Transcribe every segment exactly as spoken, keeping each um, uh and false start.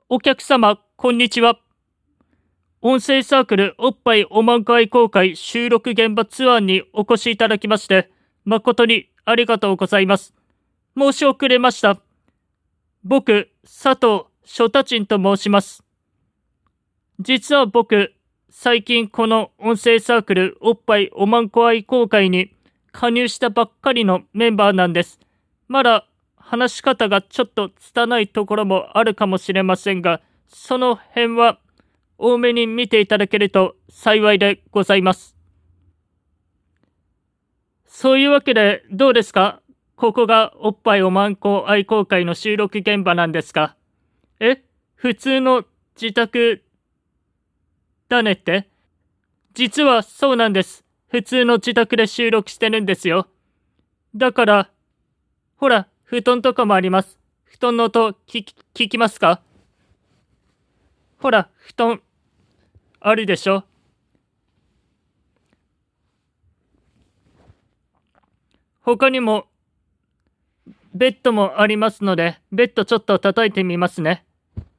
お客様、こんにちは。音声サークルおっぱいおまんこ愛好会収録現場ツアーにお越しいただきまして、誠にありがとうございます。申し遅れました。僕、佐藤翔太珍と申します。実は僕、最近この音声サークルおっぱいおまんこ愛好会に加入したばっかりのメンバーなんです。まだ話し方がちょっと拙いところもあるかもしれませんが、その辺は多めに見ていただけると幸いでございます。そういうわけでどうですか？ここがおっぱいおまんこ愛好会の収録現場なんですか？え？普通の自宅だねって？実はそうなんです。普通の自宅で収録してるんですよ。だから、ほら、布団とかもあります。布団の音聞き、聞きますか？ほら、布団、あるでしょ？他にも、ベッドもありますので、ベッドちょっと叩いてみますね。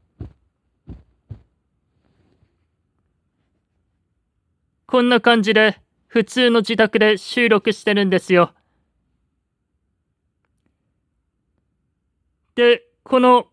こんな感じで、普通の自宅で収録してるんですよ。で、この、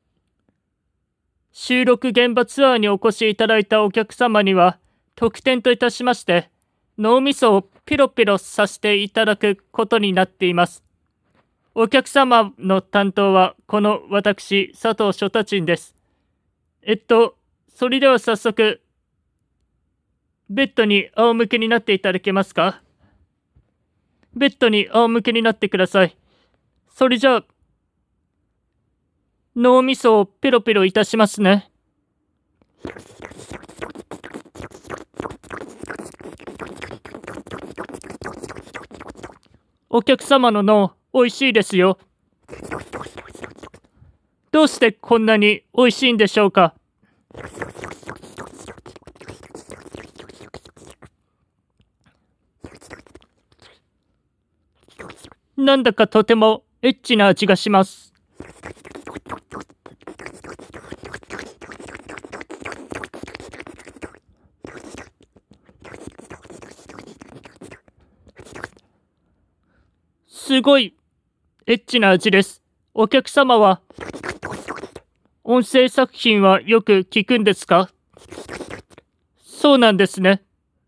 収録現場ツアーにお越しいただいたお客様には、特典といたしまして、脳みそをピロピロさせていただくことになっています。お客様の担当は、この私、佐藤翔太珍です。えっと、それでは早速、ベッドに仰向けになっていただけますか？ベッドに仰向けになってください。それじゃあ、脳みそをペロペロいたしますね。お客様の脳、おいしいですよ。どうしてこんなにおいしいんでしょうか？なんだかとてもエッチな味がします。すごいエッチな味です。お客様は音声作品はよく聞くんですか？そうなんですね。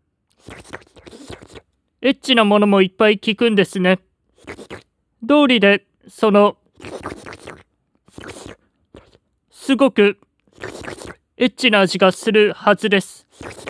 エッチなものもいっぱい聞くんですね。道理でそのすごくエッチな味がするはずです。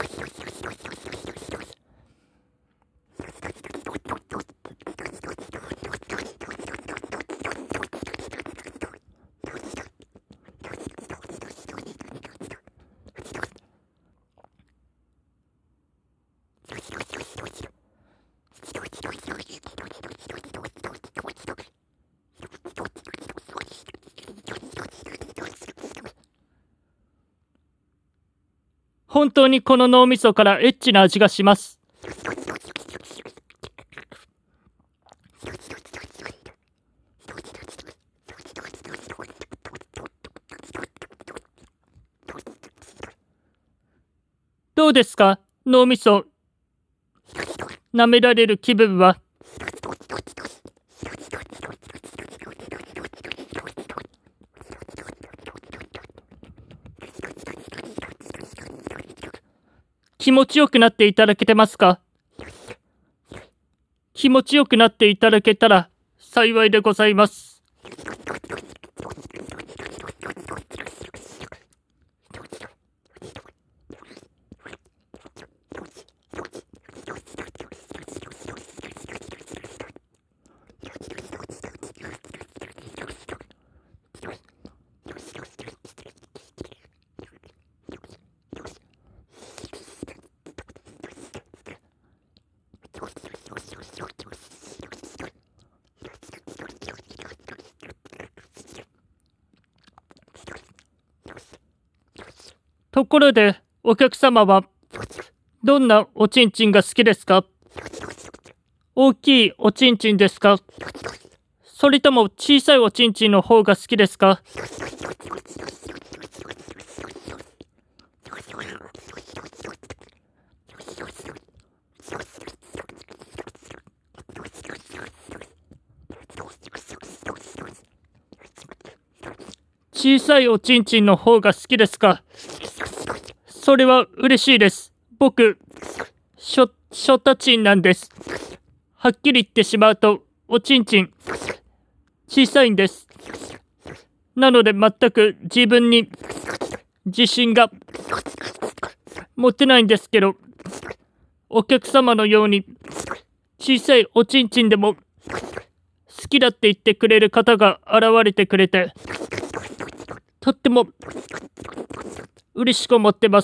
本当にこの脳みそからエッチな味がします。どうですか？脳みそ舐められる気分は。気持ちよくなっていただけてますか？気持ちよくなっていただけたら幸いでございます。ところで、お客様はどんなおちんちんが好きですか？大きいおちんちんですか？それとも小さいおちんちんの方が好きですか？ 小さいおちんちんの方が好きですか？それは嬉しいです。僕、しょ、しょたちんなんです。はっきり言ってしまうと、おちんちん、小さいんです。なので全く自分に自信が持てないんですけど、お客様のように小さいおちんちんでも好きだって言ってくれる方が現れてくれて、とっても嬉しく思ってます。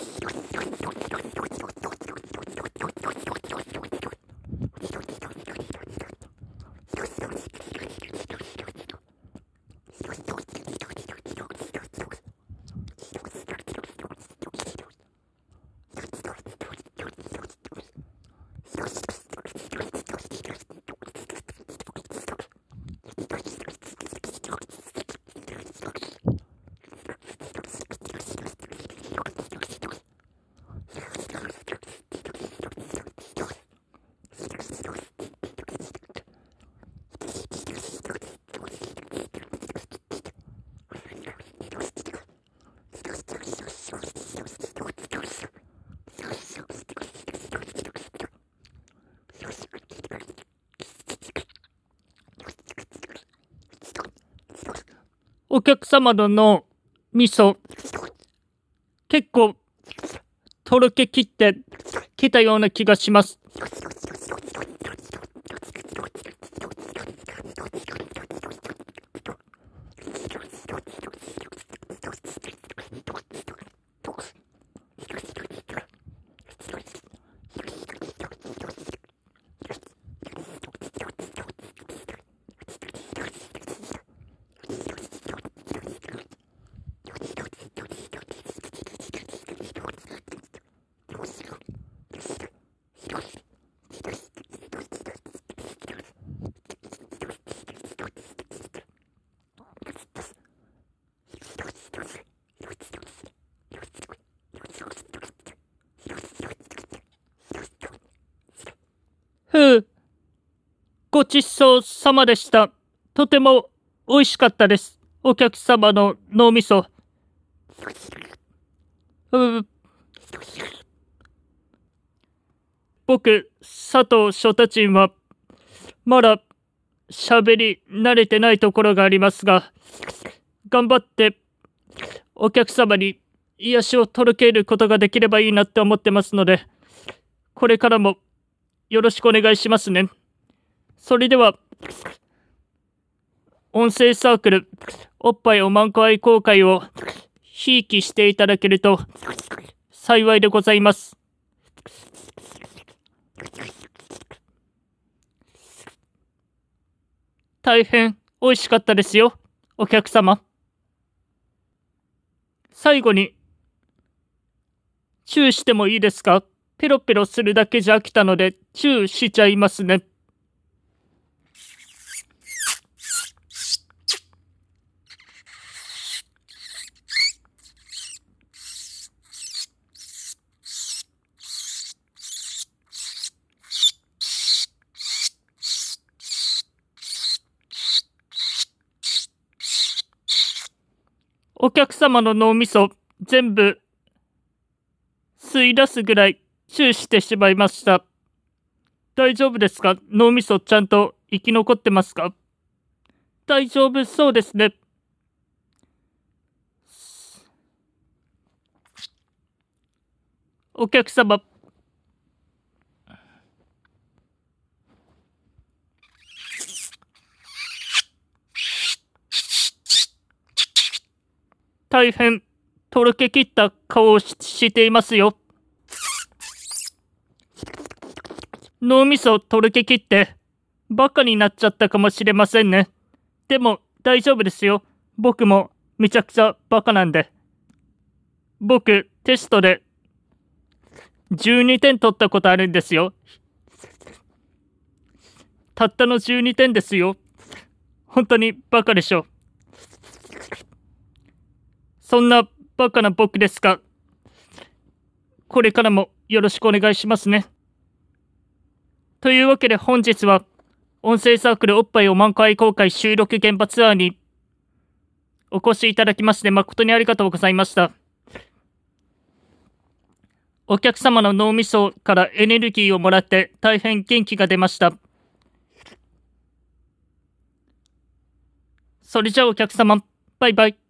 お客様の脳みそ結構とろけきってきたような気がします。ふう、ごちそうさまでした。とても美味しかったです。お客様の脳みそ。う僕、佐藤翔太ちんは、まだ喋り慣れてないところがありますが、頑張ってお客様に癒しを届けることができればいいなって思ってますので、これからもよろしくお願いしますね。それでは、音声サークルおっぱいおまんこ愛好会をひいきしていただけると幸いでございます。大変美味しかったですよ、お客様。最後に、チューしてもいいですか？ペロペロするだけじゃ飽きたので、チューしちゃいますね。お客様の脳みそ全部吸い出すぐらいチューしてしまいました。大丈夫ですか？脳みそちゃんと生き残ってますか？大丈夫そうですね。お客様、大変とろけきった顔を し, していますよ。脳みそとろけきってバカになっちゃったかもしれませんね。でも大丈夫ですよ。僕もめちゃくちゃバカなんで。僕テストでじゅうにてん取ったことあるんですよ。たったのじゅうにてんですよ。本当にバカでしょ。そんなバカな僕ですが、これからもよろしくお願いしますね。というわけで本日は音声サークルおっぱいおまんこ愛好会収録現場ツアーにお越しいただきまして誠にありがとうございました。お客様の脳みそからエネルギーをもらって大変元気が出ました。それじゃあお客様、バイバイ。